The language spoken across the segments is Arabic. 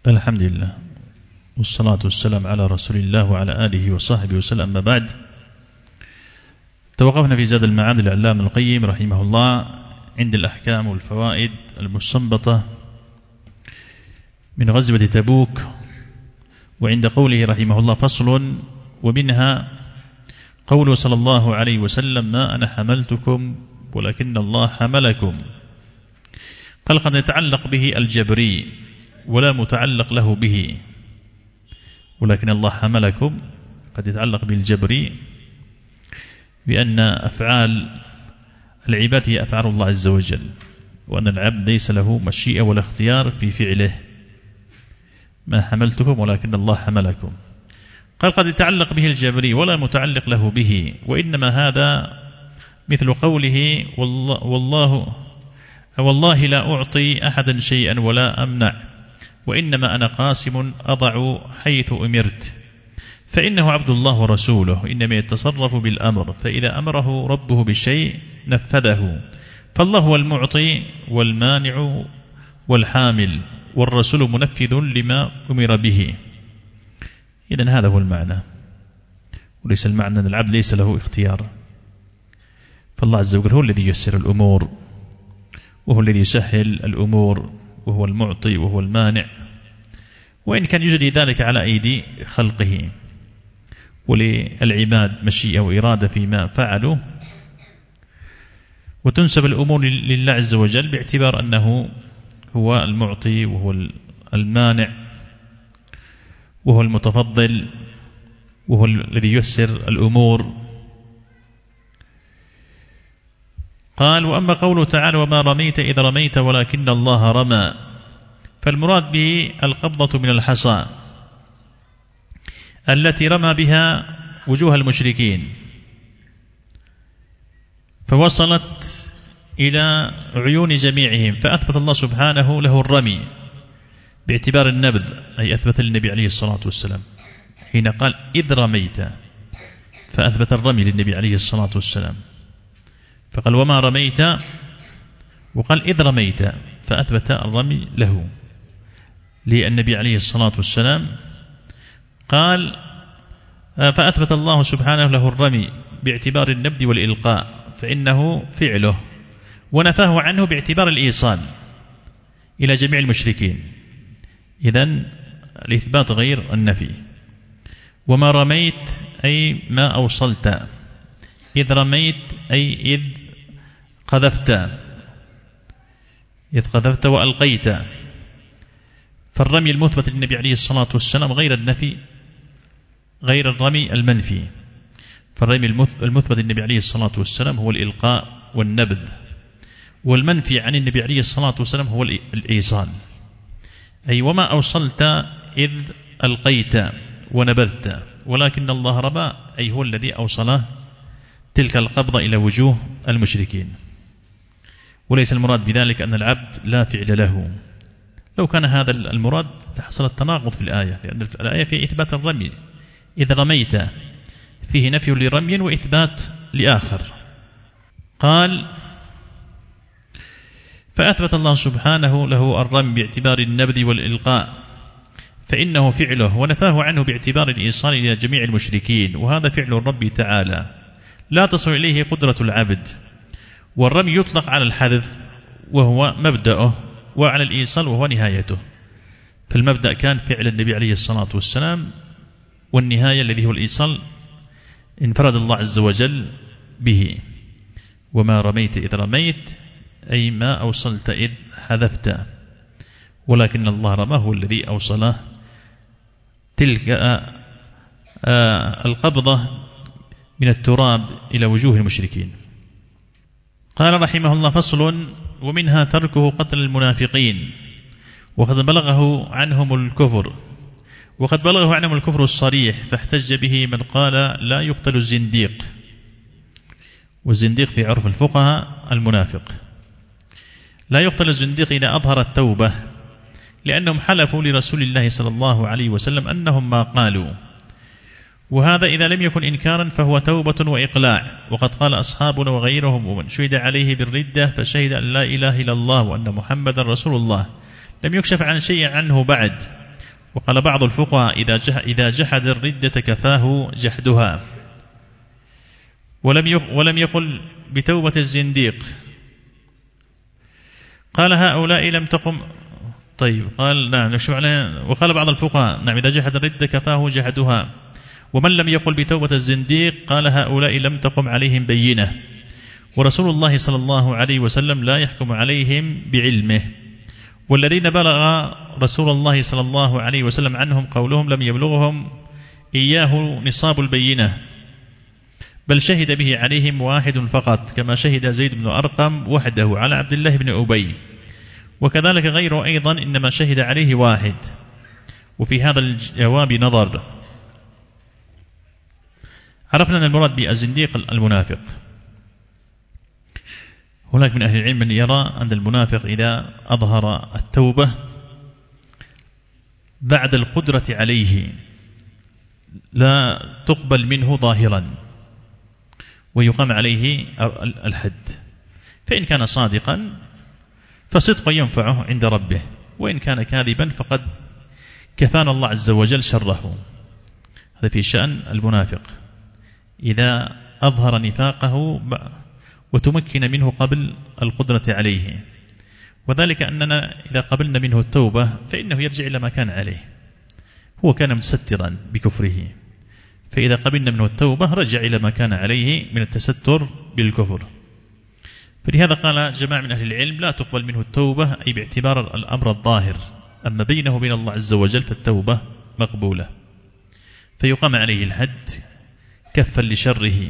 الحمد لله والصلاة والسلام على رسول الله وعلى آله وصحبه وسلم. أما بعد، توقفنا في زاد المعاد للعلامة القيم رحمه الله عند الأحكام والفوائد المستنبطة من غزوة تبوك، وعند قوله رحمه الله: فصل. ومنها قوله صلى الله عليه وسلم: ما أنا حملتكم ولكن الله حملكم. قال: قد يتعلق به الجبري ولا متعلق له به، ولكن الله حملكم قد يتعلق بالجبري بأن أفعال العباد هي أفعال الله عز وجل، وأن العبد ليس له مشيئة ولا اختيار في فعله. ما حملتكم ولكن الله حملكم. قال: قد يتعلق به الجبري ولا متعلق له به، وإنما هذا مثل قوله: والله لا أعطي أحدا شيئا ولا أمنع، وإنما أنا قاسم أضع حيث أمرت، فإنه عبد الله ورسوله، إنما يتصرف بالأمر، فإذا أمره ربه بالشيء نفذه، فالله هو المعطي والمانع والحامل، والرسول منفذ لما أمر به. إذن هذا هو المعنى، وليس المعنى أن العبد ليس له اختيار، فالله عز وجل هو الذي يسر الأمور، وهو الذي يسهل الأمور، وهو المعطي وهو المانع، وإن كان يجري ذلك على أيدي خلقه، وللعباد مشيئة وإرادة فيما فعلوا، وتنسب الأمور لله عز وجل باعتبار أنه هو المعطي وهو المانع وهو المتفضل وهو الذي يسر الأمور. قال: وأما قوله تعالى: وما رميت إذ رميت ولكن الله رمى، فالمراد به القبضة من الحصى التي رمى بها وجوه المشركين، فوصلت إلى عيون جميعهم، فأثبت الله سبحانه له الرمي باعتبار النبذ، أي أثبت للنبي عليه الصلاة والسلام حين قال: إذ رميت، فأثبت الرمي للنبي عليه الصلاة والسلام، فقال: وما رميت، وقال: إذ رميت، فأثبت الرمي له للنبي عليه الصلاة والسلام. قال: فأثبت الله سبحانه له الرمي باعتبار النبذ والإلقاء، فإنه فعله، ونفاه عنه باعتبار الإيصال إلى جميع المشركين. إذن الإثبات غير النفي. وما رميت أي ما أوصلت، إذ رميت أي إذ قذفت وألقيت. فالرمي المثبت للنبي عليه الصلاة والسلام غير النفي، غير الرمي المنفي. فالرمي المثبت للنبي عليه الصلاة والسلام هو الإلقاء والنبذ، والمنفي عن النبي عليه الصلاة والسلام هو الإيصال. أي وما أوصلت إذ ألقيت ونبذت، ولكن الله رمى، أي هو الذي أوصل تلك القبضة إلى وجوه المشركين. وليس المراد بذلك أن العبد لا فعل له. لو كان هذا المراد لحصل التناقض في الآية، لأن الآية فيها إثبات الرمي، إذ رميت فيه نفي لرمي وإثبات لآخر. قال: فأثبت الله سبحانه له الرمي باعتبار النبذ والإلقاء، فإنه فعله، ونفاه عنه باعتبار الإيصال إلى جميع المشركين، وهذا فعل الرب تعالى لا تصل إليه قدرة العبد. والرمي يطلق على الحذف وهو مبدأه، وعلى الإيصال وهو نهايته. فالمبدأ كان فعل النبي عليه الصلاة والسلام، والنهاية الذي هو الإيصال انفرد الله عز وجل به. وما رميت إذ رميت أي ما أوصلت إذ حذفت، ولكن الله رماه هو الذي أوصله تلك القبضة من التراب إلى وجوه المشركين. قال رحمه الله: فصل. ومنها تركه قتل المنافقين، وقد بلغه عنهم الكفر الصريح، فاحتج به من قال: لا يقتل الزنديق. والزنديق في عرف الفقهاء المنافق. لا يقتل الزنديق إذا أظهر التوبة، لأنهم حلفوا لرسول الله صلى الله عليه وسلم أنهم ما قالوا، وهذا إذا لم يكن إنكارا فهو توبة وإقلاع. وقد قال أصحابنا وغيرهم: ومن شهد عليه بالردة فشهد أن لا إله إلا الله وأن محمد رسول الله لم يكشف عن شيء عنه بعد، وقال بعض الفقهاء إذا جحد الردة كفاه جحدها، ولم يقل بتوبة الزنديق. قال هؤلاء لم تقم. طيب قال نعم، وقال بعض الفقهاء نعم إذا جحد الردة كفاه جحدها، ومن لم يقل بتوبة الزنديق قال هؤلاء لم تقم عليهم بينة، ورسول الله صلى الله عليه وسلم لا يحكم عليهم بعلمه، والذين بلغ رسول الله صلى الله عليه وسلم عنهم قولهم لم يبلغهم إياه نصاب البينة، بل شهد به عليهم واحد فقط، كما شهد زيد بن أرقم وحده على عبد الله بن أبي، وكذلك غيره أيضا إنما شهد عليه واحد. وفي هذا الجواب نظر. عرفنا أن المراد بالزنديق المنافق. هناك من أهل العلم من يرى أن المنافق إذا أظهر التوبة بعد القدرة عليه لا تقبل منه ظاهرا ويقام عليه الحد، فإن كان صادقا فصدق ينفعه عند ربه، وإن كان كاذبا فقد كفانا الله عز وجل شره. هذا في شأن المنافق إذا أظهر نفاقه وتمكن منه قبل القدرة عليه، وذلك أننا إذا قبلنا منه التوبة فإنه يرجع إلى ما كان عليه، هو كان مستترا بكفره، فإذا قبلنا منه التوبة رجع إلى ما كان عليه من التستر بالكفر. فلهذا قال جماعة من أهل العلم لا تقبل منه التوبة أي باعتبار الأمر الظاهر، أما بينه وبين الله عز وجل فالتوبة مقبولة، فيقام عليه الحد كفا لشره.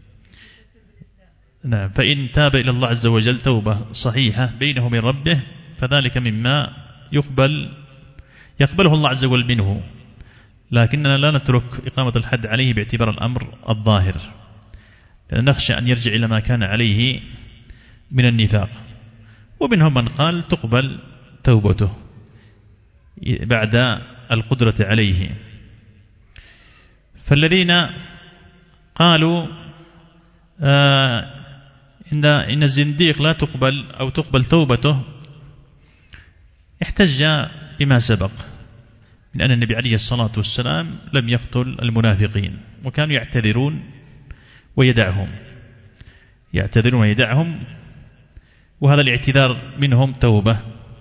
نعم، فإن تاب إلى الله عز وجل توبة صحيحة بينه وبين ربه فذلك مما يقبله الله عز وجل منه، لكننا لا نترك إقامة الحد عليه باعتبار الأمر الظاهر، نخشى أن يرجع إلى ما كان عليه من النفاق. ومنهم من قال تقبل توبته بعد القدرة عليه. فالذين قالوا إن الزنديق لا تقبل أو تقبل توبته احتج بما سبق من أن النبي عليه الصلاة والسلام لم يقتل المنافقين، وكانوا يعتذرون ويدعهم، وهذا الاعتذار منهم توبة،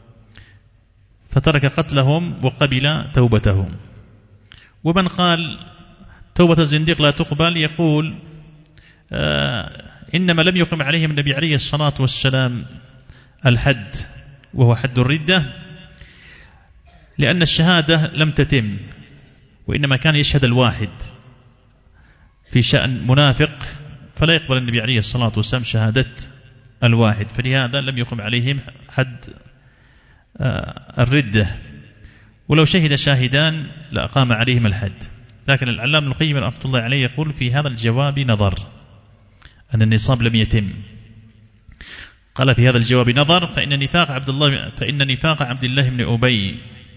فترك قتلهم وقبل توبتهم. ومن قال توبة الزنديق لا تقبل يقول إنما لم يقم عليهم النبي عليه الصلاة والسلام الحد وهو حد الردة لأن الشهادة لم تتم، وإنما كان يشهد الواحد في شأن منافق، فلا يقبل النبي عليه الصلاة والسلام شهادة الواحد، فلهذا لم يقم عليهم حد الردة، ولو شهد شاهدان لأقام عليهم الحد. لكن العلامة ابن القيم رحمة الله عليه يقول في هذا الجواب نظر، أن النصاب لم يتم. قال في هذا الجواب نظر، فإن نفاق عبد الله بن أبي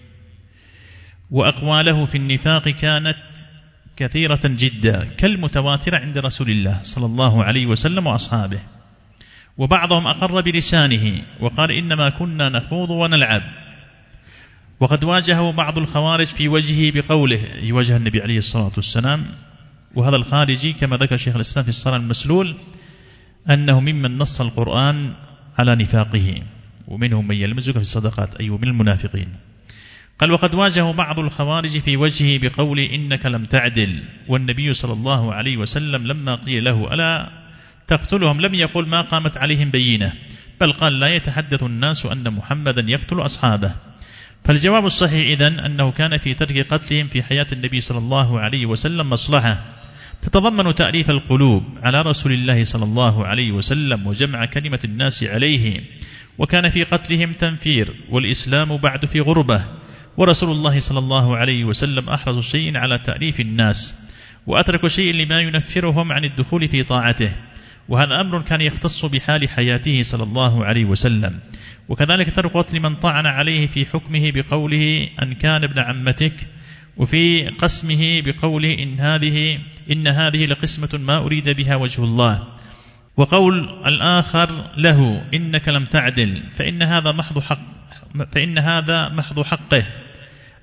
وأقواله في النفاق كانت كثيرة جدا كالمتواترة عند رسول الله صلى الله عليه وسلم وأصحابه، وبعضهم أقر بلسانه وقال إنما كنا نخوض ونلعب. وقد واجهه بعض الخوارج في وجهه بقوله، يواجه النبي عليه الصلاة والسلام، وهذا الخارجي كما ذكر شيخ الإسلام في الصلاة المسلول أنه ممن نص القرآن على نفاقه، ومنهم من يلمزك في الصدقات أي من المنافقين. قال وقد واجهه بعض الخوارج في وجهه بقول إنك لم تعدل، والنبي صلى الله عليه وسلم لما قيل له ألا تقتلهم لم يقل ما قامت عليهم بينة، بل قال لا يتحدث الناس أن محمدا يقتل أصحابه. فالجواب الصحيح إذن أنه كان في ترك قتلهم في حياة النبي صلى الله عليه وسلم مصلحة تتضمن تأليف القلوب على رسول الله صلى الله عليه وسلم وجمع كلمة الناس عليه، وكان في قتلهم تنفير، والإسلام بعد في غربة، ورسول الله صلى الله عليه وسلم أحرص شيء على تأليف الناس، وأترك شيء لما ينفرهم عن الدخول في طاعته، وهذا أمر كان يختص بحال حياته صلى الله عليه وسلم. وكذلك ترك قتل من طعن عليه في حكمه بقوله أن كان ابن عمتك، وفي قسمه بقوله إن هذه لقسمة ما أريد بها وجه الله، وقول الآخر له إنك لم تعدل فإن هذا محض حقه،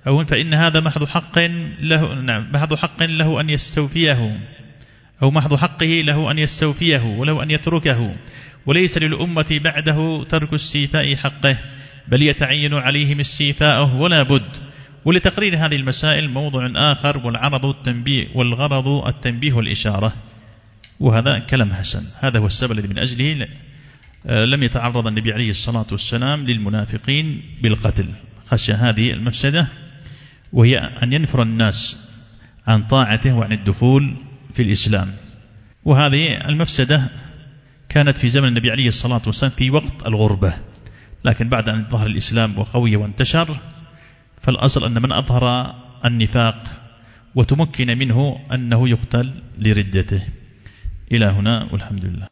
أو فإن هذا محض حق له، نعم، محض حق له أن يستوفيه، أو محض حقه له أن يستوفيه ولو أن يتركه، وليس للأمة بعده ترك استيفاء حقه، بل يتعين عليهم استيفاءه ولا بد. ولتقرير هذه المسائل موضوع آخر، والغرض التنبيه والإشارة، وهذا كلام حسن. هذا هو السبب الذي من أجله لم يتعرض النبي عليه الصلاة والسلام للمنافقين بالقتل، خشى هذه المفسدة، وهي أن ينفر الناس عن طاعته وعن الدخول في الإسلام. وهذه المفسدة كانت في زمن النبي عليه الصلاة والسلام في وقت الغربة، لكن بعد أن ظهر الإسلام وقوي وانتشر، فالأصل أن من أظهر النفاق وتمكن منه أنه يقتل لردته. إلى هنا والحمد لله.